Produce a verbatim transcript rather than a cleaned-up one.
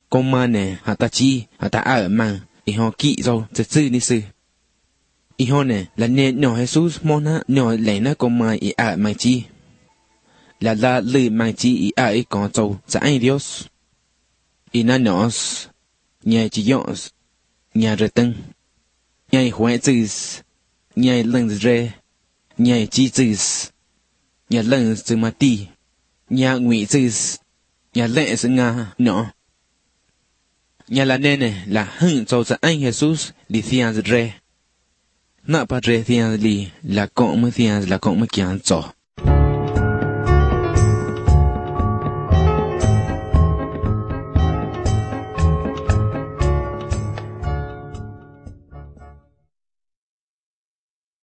con ma nè hà ta chi hà ta ở mang y họ kỵ rồi chật sư ni sư y họ nè là nè nhỏ Jesus mong ha nhỏ lấy nó con ma y ở mang chi là là lư mang chi y ở y con trâu za anh Dios y na nhỏ nhà chỉ nhỏ nhà rửa tân nhà hoại chữ nhà lần rê nhà chi chữ nhà lần chữ ma ti nhà ngụy chữ nhà lệ chữ nga nhỏ nhà là nè nè là hưng cho za anh Jesus li thian rê nạ pa rê thian li là con mới thian là con mới kian cho